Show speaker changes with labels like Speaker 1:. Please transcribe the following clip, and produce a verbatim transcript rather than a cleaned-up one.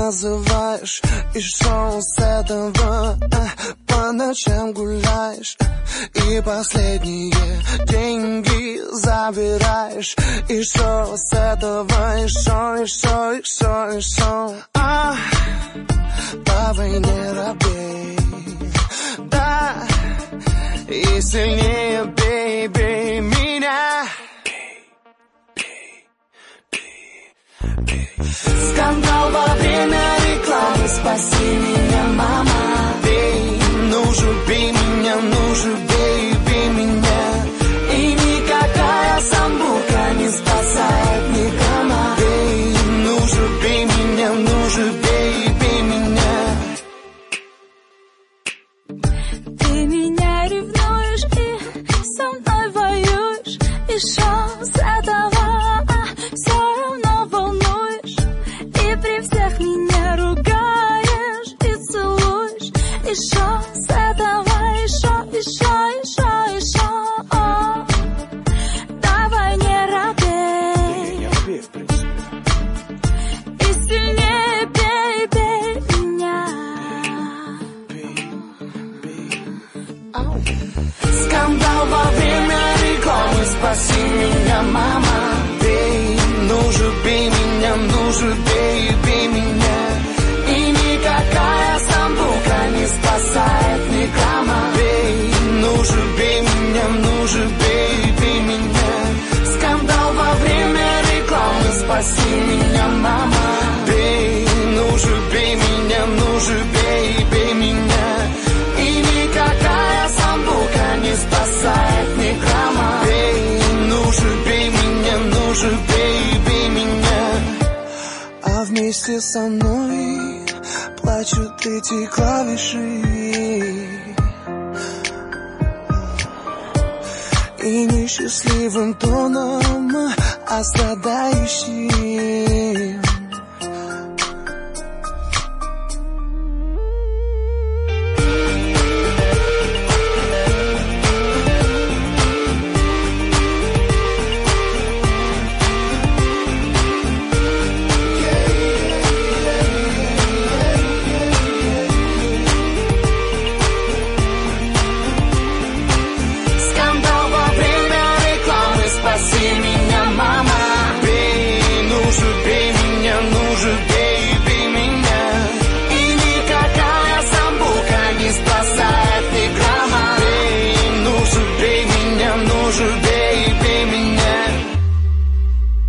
Speaker 1: называешь, и что с этого? По ночам гуляешь, и последние деньги забираешь, и что с этого? И что, и что, и что, и что? А, по войне робей, да, и сильнее бей, бей меня. Скандал во время рекламы, спаси меня, мама. Бей, ну же бей меня, ну же бей, бей меня. И никакая самбука не спасает никого. Бей, ну же бей меня, ну же бей, бей меня.
Speaker 2: Ты меня ревнуешь и со мной воюешь, и шо с этого? Все равно волнуешь, и при всех меня ругаешь и целуешь. И шо с этого? И шо, и шо, и шо, и шо? Давай не робей, и сильнее бей, бей меня.
Speaker 1: Скандал во время рекламы, спаси меня, мама. Бей, ну же бей меня, ну же бей, бей меня. И никакая самбука не спасает никого. Бей, ну же бей меня, ну же бей, бей меня. Скандал во время рекламы, спаси меня, мама. Бей, ну же бей меня, ну же бей, бей меня. И никакая самбука не спасает никого. Бей, ну же бей меня, ну же бей, бей меня. А вместе со мной плачут эти клавиши, и несчастливым тоном, а страдающим